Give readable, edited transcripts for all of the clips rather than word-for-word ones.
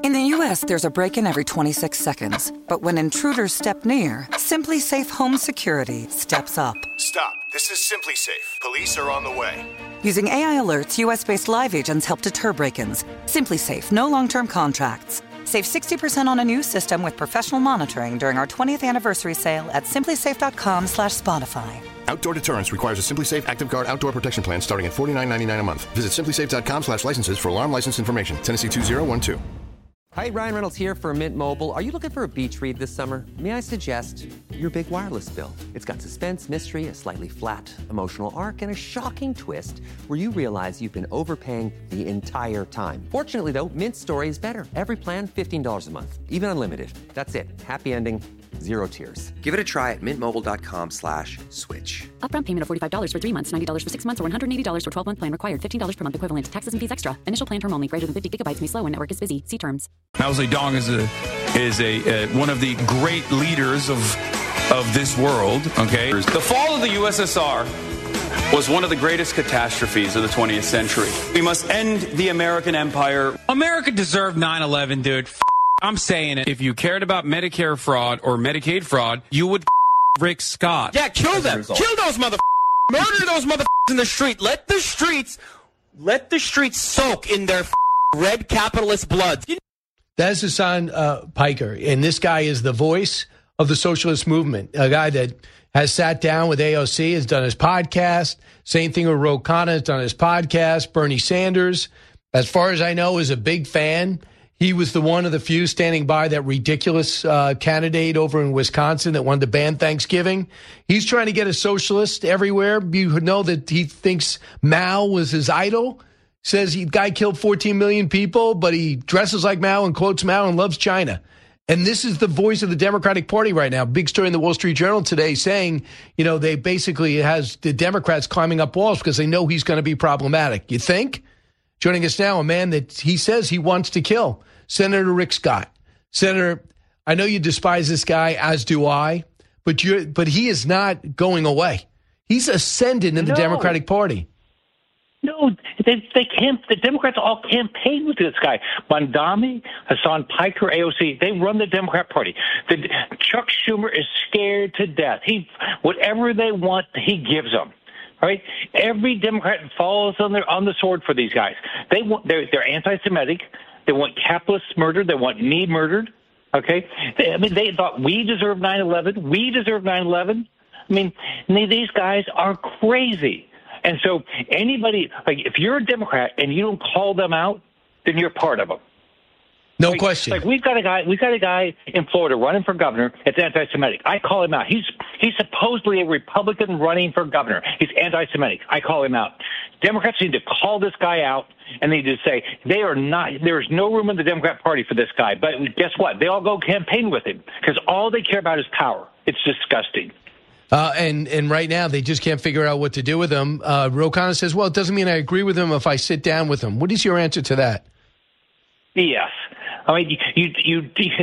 In the U.S., there's a break-in every 26 seconds. But when intruders step near, Simply Safe Home Security steps up. Stop. This is Simply Safe. Police are on the way. Using AI alerts, U.S.-based live agents help deter break-ins. Simply Safe, no long-term contracts. Save 60% on a new system with professional monitoring during our 20th anniversary sale at simplysafe.com/Spotify. Outdoor deterrence requires a Simply Safe Active Guard outdoor protection plan starting at $49.99 a month. Visit simplysafe.com/licenses for alarm license information. Tennessee 2012. Hi, Ryan Reynolds here for Mint Mobile. Are you looking for a beach read this summer? May I suggest your big wireless bill? It's got suspense, mystery, a slightly flat, emotional arc, and a shocking twist where you realize you've been overpaying the entire time. Fortunately, though, Mint's story is better. Every plan, $15 a month, even unlimited. That's it. Happy ending. Zero tears. Give it a try at mintmobile.com/switch. Upfront payment of $45 for 3 months, $90 for 6 months, or $180 for 12-month plan required. $15 per month equivalent. Taxes and fees extra. Initial plan term only. Greater than 50 gigabytes may slow when network is busy. See terms. Mao Zedong is one of the great leaders of this world. Okay, the fall of the USSR was one of the greatest catastrophes of the 20th century. We must end the American empire. America deserved 9/11, dude. I'm saying it. If you cared about Medicare fraud or Medicaid fraud, you would Rick Scott. Yeah, kill them. Kill those motherfuckers. Murder those motherfuckers in the street. Let the streets soak in their red capitalist blood. That's Hassan Piker, and this guy is the voice of the socialist movement, a guy that has sat down with AOC, has done his podcast. Same thing with Ro Khanna, has done his podcast. Bernie Sanders, as far as I know, is a big fan. He was the one of the few standing by that ridiculous candidate over in Wisconsin that wanted to ban Thanksgiving. He's trying to get a socialist everywhere. You know that he thinks Mao was his idol. Says the guy killed 14 million people, but he dresses like Mao and quotes Mao and loves China. And this is the voice of the Democratic Party right now. Big story in the Wall Street Journal today saying, they basically has the Democrats climbing up walls because they know he's going to be problematic. You think? Joining us now, a man that he says he wants to kill, Senator Rick Scott. Senator, I know you despise this guy, as do I, but he is not going away. He's ascended in the Democratic Party. No, they can't. The Democrats all campaign with this guy. Mondami, Hassan Piker, AOC, they run the Democrat Party. Chuck Schumer is scared to death. Whatever they want, he gives them. Right? Every Democrat falls on the sword for these guys. They're anti-Semitic. They want capitalists murdered. They want me murdered. Okay? They thought we deserve 9/11. We deserve 9/11. These guys are crazy. And so anybody, if you're a Democrat and you don't call them out, then you're part of them. No question. We've got a guy in Florida running for governor. It's anti-Semitic. I call him out. He's supposedly a Republican running for governor. He's anti-Semitic. I call him out. Democrats need to call this guy out, and they need to say there's no room in the Democrat Party for this guy. But guess what? They all go campaign with him because all they care about is power. It's disgusting. And right now they just can't figure out what to do with him. Ro Khanna says, well, it doesn't mean I agree with him if I sit down with him. What is your answer to that? Yes. You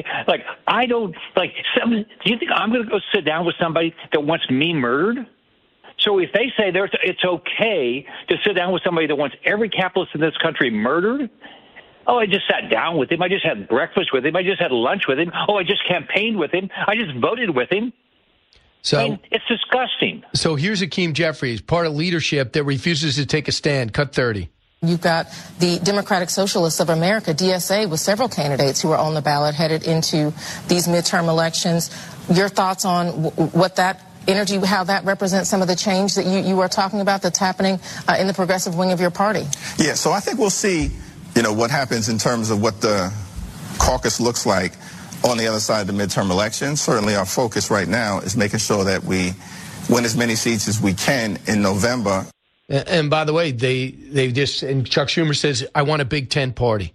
I don't do you think I'm going to go sit down with somebody that wants me murdered? So if they say it's okay to sit down with somebody that wants every capitalist in this country murdered, oh, I just sat down with him. I just had breakfast with him. I just had lunch with him. Oh, I just campaigned with him. I just voted with him. So it's disgusting. So here's Hakeem Jeffries, part of leadership that refuses to take a stand. Cut 30. You've got the Democratic Socialists of America, DSA, with several candidates who are on the ballot headed into these midterm elections. Your thoughts on what that energy, how that represents some of the change that you are talking about that's happening in the progressive wing of your party? Yeah, so I think we'll see, what happens in terms of what the caucus looks like on the other side of the midterm elections. Certainly our focus right now is making sure that we win as many seats as we can in November. And by the way, and Chuck Schumer says, I want a Big Ten party.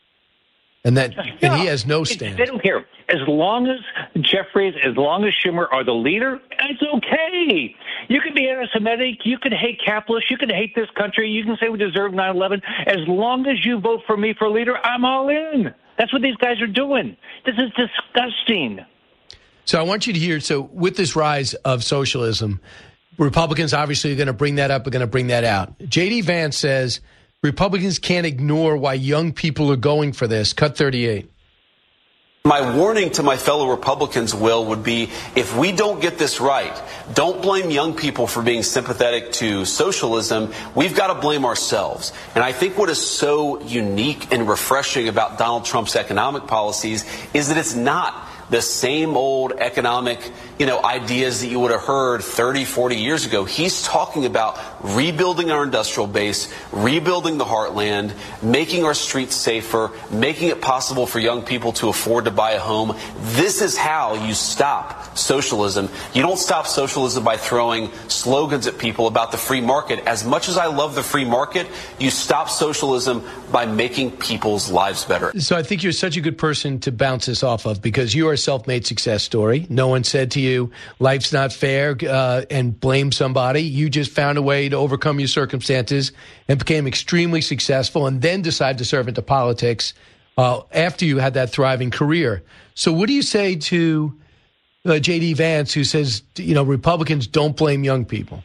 And he has no stand. They don't care. As long as Jeffries, as long as Schumer are the leader, it's okay. You can be anti-Semitic. You can hate capitalists. You can hate this country. You can say we deserve 9/11. As long as you vote for me for leader, I'm all in. That's what these guys are doing. This is disgusting. So I want you to hear, with this rise of socialism, Republicans obviously are going to bring that up, are going to bring that out. J.D. Vance says Republicans can't ignore why young people are going for this. Cut 38. My warning to my fellow Republicans, Will, would be if we don't get this right, don't blame young people for being sympathetic to socialism. We've got to blame ourselves. And I think what is so unique and refreshing about Donald Trump's economic policies is that it's not the same old economic, ideas that you would have heard 30, 40 years ago. He's talking about rebuilding our industrial base, rebuilding the heartland, making our streets safer, making it possible for young people to afford to buy a home. This is how you stop socialism. You don't stop socialism by throwing slogans at people about the free market. As much as I love the free market, you stop socialism by making people's lives better. So I think you're such a good person to bounce this off of, because you are a self-made success story. No one said to you, life's not fair, and blame somebody. You just found a way to overcome your circumstances and became extremely successful, and then decided to serve into politics after you had that thriving career. So what do you say to J.D. Vance, who says, Republicans don't blame young people?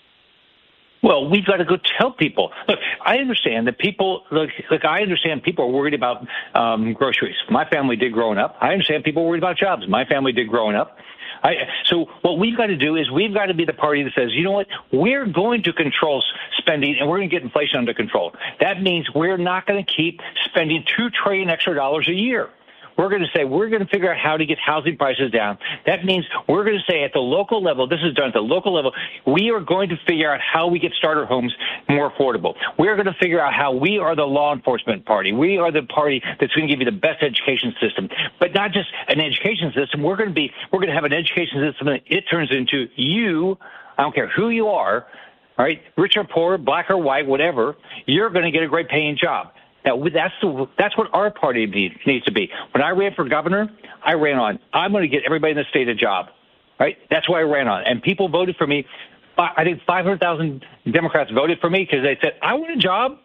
Well, we've got to go tell people. Look, I understand that people I understand people are worried about groceries. My family did growing up. I understand people are worried about jobs. My family did growing up. So what we've got to do is we've got to be the party that says, you know what, we're going to control spending and we're going to get inflation under control. That means we're not going to keep spending $2 trillion extra a year. We're going to say we're going to figure out how to get housing prices down. That means we're going to say at the local level, this is done at the local level, we are going to figure out how we get starter homes more affordable. We're going to figure out how we are the law enforcement party. We are the party that's going to give you the best education system, but not just an education system. We're going to have an education system that it turns into you. I don't care who you are, all right, rich or poor, black or white, whatever. You're going to get a great paying job. Now, that's what our party needs to be. When I ran for governor, I ran on, I'm going to get everybody in the state a job, right? That's why I ran on. And people voted for me. I think 500,000 Democrats voted for me because they said, I want a job.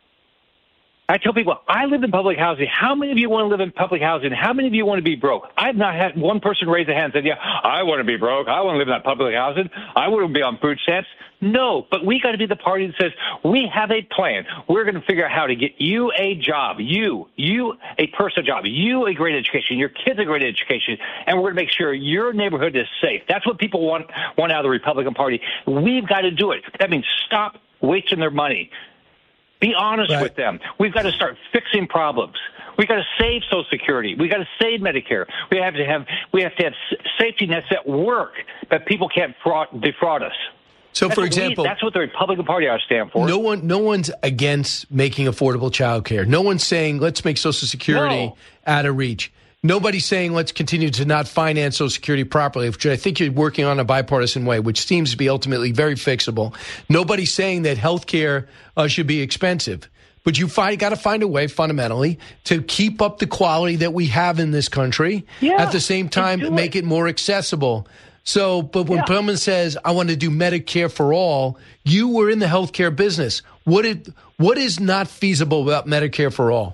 I tell people, I live in public housing. How many of you want to live in public housing? How many of you want to be broke? I've not had one person raise a hand and said, yeah, I want to be broke. I want to live in that public housing. I want to be on food stamps. No, but we got to be the party that says we have a plan. We're going to figure out how to get you a job, you a personal job, you a great education, your kids a great education, and we're going to make sure your neighborhood is safe. That's what people want out of the Republican Party. We've got to do it. That means stop wasting their money. Be honest with them. We've got to start fixing problems. We've got to save Social Security. We've got to save Medicare. We have to have safety nets that work, but people can't defraud us. So, for example, that's what the Republican Party ought to stand for. No one's against making affordable child care. No one's saying let's make Social Security out of reach. Nobody's saying let's continue to not finance Social Security properly, which I think you're working on a bipartisan way, which seems to be ultimately very fixable. Nobody's saying that health care should be expensive. But you got to find a way fundamentally to keep up the quality that we have in this country. At the same time, make it more accessible. So, but when someone says, I want to do Medicare for all, you were in the healthcare business. What is not feasible about Medicare for all?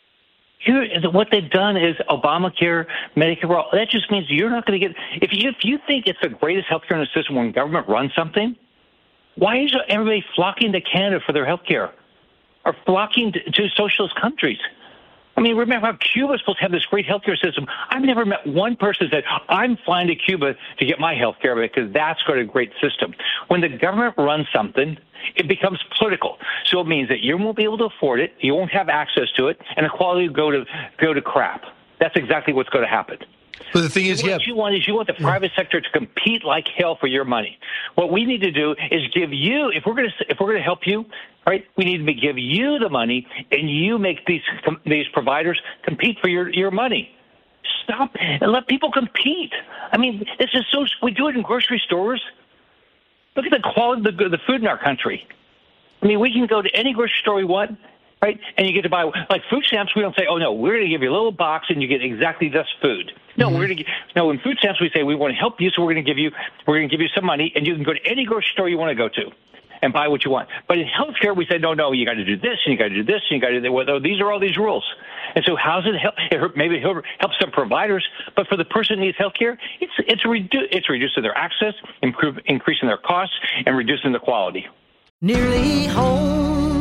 What they've done is Obamacare, Medicare for all. That just means you're not going to get – if you think it's the greatest healthcare in the system when government runs something, why is everybody flocking to Canada for their healthcare or flocking to socialist countries? I mean, remember how Cuba is supposed to have this great healthcare system. I've never met one person that said, I'm flying to Cuba to get my healthcare because that's got a great system. When the government runs something, it becomes political. So it means that you won't be able to afford it, you won't have access to it, and the quality will go to crap. That's exactly what's going to happen. But the thing is, what you want the private sector to compete like hell for your money. What we need to do is give you, if we're going to help you, right, we need to give you the money, and you make these providers compete for your money. Stop and let people compete. I mean, this is so. We do it in grocery stores. Look at the quality of the food in our country. I mean, we can go to any grocery store we want, right? And you get to buy, like food stamps, we don't say, oh, no, we're going to give you a little box and you get exactly this food. No, we're going to in food stamps, we say we want to help you, so we're going to give you some money, and you can go to any grocery store you want to go to and buy what you want. But in healthcare, we say, no, you got to do this, and you got to do this, and you got to do that. Well, these are all these rules. And so how's it help? Maybe it helps some providers, but for the person who needs healthcare, it's reducing their access, increasing their costs, and reducing the quality. Nearly home.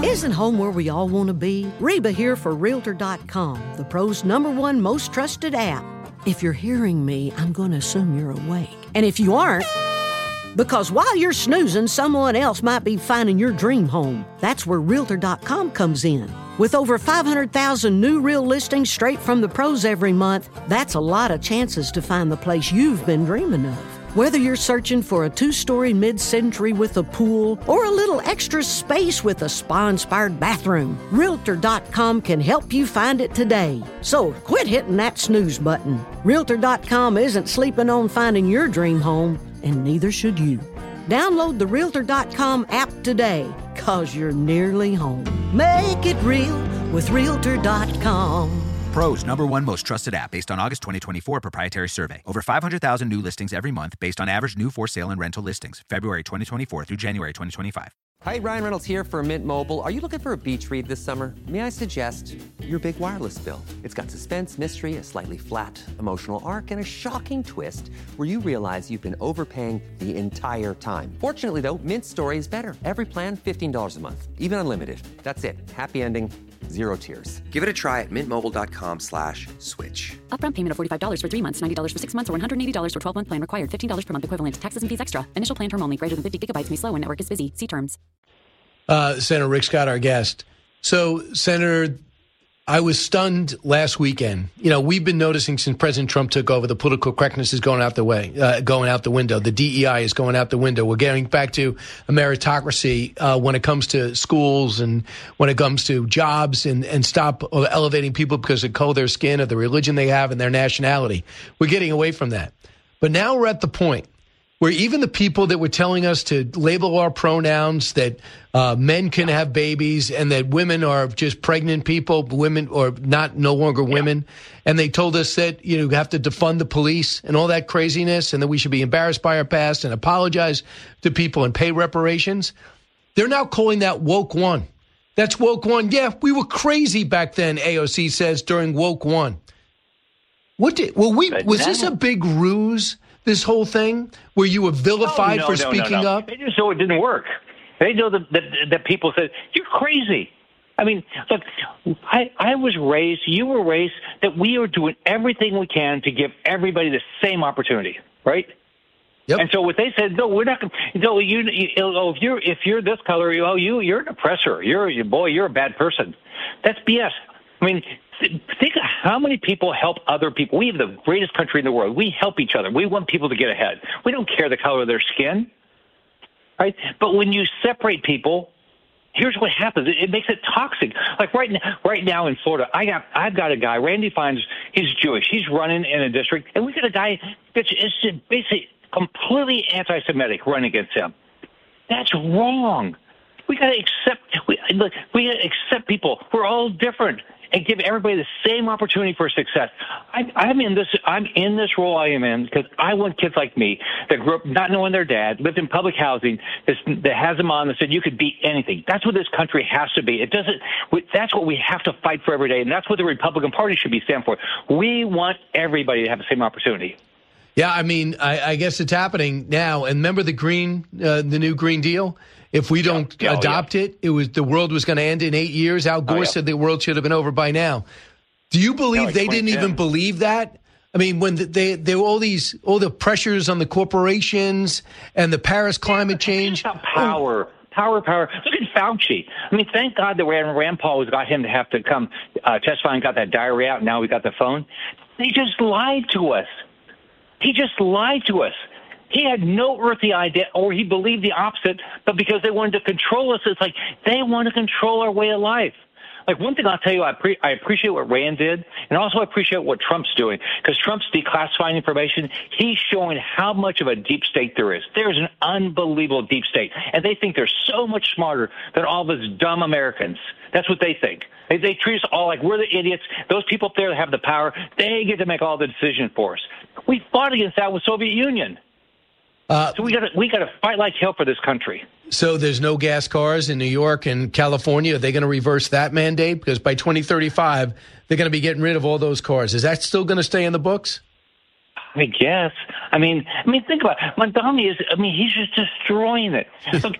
Isn't home where we all want to be? Reba here for Realtor.com, the pros' #1 most trusted app. If you're hearing me, I'm going to assume you're awake. And if you aren't, because while you're snoozing, someone else might be finding your dream home. That's where Realtor.com comes in. With over 500,000 new real listings straight from the pros every month, that's a lot of chances to find the place you've been dreaming of. Whether you're searching for a 2-story mid-century with a pool or a little extra space with a spa-inspired bathroom, Realtor.com can help you find it today. So quit hitting that snooze button. Realtor.com isn't sleeping on finding your dream home, and neither should you. Download the Realtor.com app today, 'cause you're nearly home. Make it real with Realtor.com. Pros #1 most trusted app based on August 2024 proprietary survey. Over 500,000 new listings every month based on average new for sale and rental listings. February 2024 through January 2025. Hi, Ryan Reynolds here for Mint Mobile. Are you looking for a beach read this summer? May I suggest your big wireless bill? It's got suspense, mystery, a slightly flat emotional arc, and a shocking twist where you realize you've been overpaying the entire time. Fortunately, though, Mint's story is better. Every plan, $15 a month. Even unlimited. That's it. Happy ending. Zero tears. Give it a try at mintmobile.com/switch. Upfront payment of $45 for 3 months, $90 for 6 months, or $180 for 12-month plan required. $15 per month equivalent. Taxes and fees extra. Initial plan term only. Greater than 50 gigabytes may slow when network is busy. See terms. Senator Rick Scott, our guest. So, Senator, I was stunned last weekend. You know, we've been noticing since President Trump took over, the political correctness is going out the window. The DEI is going out the window. We're getting back to a meritocracy when it comes to schools and when it comes to jobs, and stop elevating people because of the color of their skin or the religion they have and their nationality. We're getting away from that. But now we're at the point where even the people that were telling us to label our pronouns, that men can have babies and that women are just pregnant people, women or no longer women. And they told us that, you have to defund the police and all that craziness, and that we should be embarrassed by our past and apologize to people and pay reparations. They're now calling that woke one. That's woke one. Yeah, we were crazy back then, AOC says, during woke one. Was this a big ruse? This whole thing where you were vilified for speaking up? They just know it didn't work. They know that people said, you're crazy. I mean, look, I was raised, you were raised, that we are doing everything we can to give everybody the same opportunity, right? Yep. And so what they said, no, we're not going to, no, if you're this color, you're an oppressor. You're a bad person. That's BS. I mean, think of how many people help other people. We have the greatest country in the world. We help each other. We want people to get ahead. We don't care the color of their skin, right? But when you separate people, here's what happens. It makes it toxic. Like right now in Florida, I've got a guy, Randy Fines. He's Jewish. He's running in a district, and we got a guy that's basically completely anti-Semitic running against him. That's wrong. We got to accept people. We're all different, and give everybody the same opportunity for success. I'm in this role I am in because I want kids like me that grew up not knowing their dad, lived in public housing, that has them on, that said you could be anything. That's what this country has to be. That's what we have to fight for every day, and that's what the Republican Party should be stand for. We want everybody to have the same opportunity. Yeah, I mean, I guess it's happening now. And remember the new Green Deal? If we don't adopt it, the world was going to end in 8 years. Al Gore said the world should have been over by now. Do you believe they didn't even believe that? I mean, when there were all the pressures on the corporations and the Paris climate change. Power. Look at Fauci. I mean, thank God that Rand Paul got him to have to come testify and got that diary out. And now we got the phone. They just lied to us. He just lied to us. He had no earthly idea, or he believed the opposite, but because they wanted to control us, it's like they want to control our way of life. Like, one thing I'll tell you, I appreciate what Rand did, and also I appreciate what Trump's doing, because Trump's declassifying information. He's showing how much of a deep state there is. There's an unbelievable deep state, and they think they're so much smarter than all of us dumb Americans. That's what they think. They treat us all like we're the idiots. Those people up there that have the power, they get to make all the decisions for us. We fought against that with Soviet Union. So we got to fight like hell for this country. So there's no gas cars in New York and California. Are they going to reverse that mandate? Because by 2035, they're going to be getting rid of all those cars. Is that still going to stay in the books? I guess. I mean, think about it. Mamdani he's just destroying it. Look,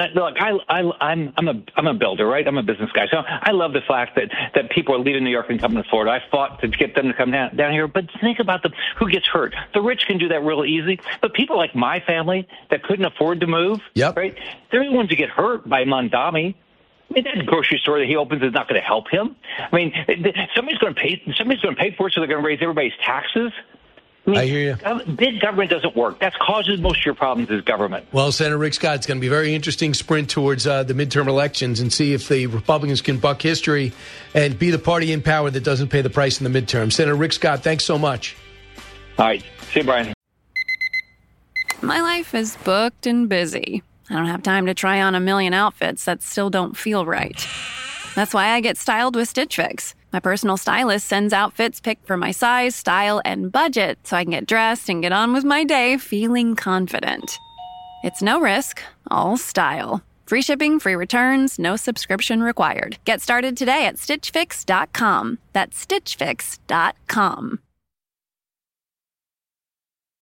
I'm a builder, right? I'm a business guy. So I love the fact that people are leaving New York and coming to Florida. I fought to get them to come down here. But think about who gets hurt. The rich can do that real easy. But people like my family that couldn't afford to move, right? They're the ones who get hurt by Mamdani. I mean, that grocery store that he opens is not going to help him. I mean, somebody's going to pay for it, so they're going to raise everybody's taxes. I hear you. Big government doesn't work. That causes most of your problems is government. Well, Senator Rick Scott, it's going to be a very interesting sprint towards the midterm elections and see if the Republicans can buck history and be the party in power that doesn't pay the price in the midterm. Senator Rick Scott, thanks so much. All right. See you, Brian. My life is booked and busy. I don't have time to try on a million outfits that still don't feel right. That's why I get styled with Stitch Fix. My personal stylist sends outfits picked for my size, style, and budget so I can get dressed and get on with my day feeling confident. It's no risk, all style. Free shipping, free returns, no subscription required. Get started today at StitchFix.com. That's StitchFix.com.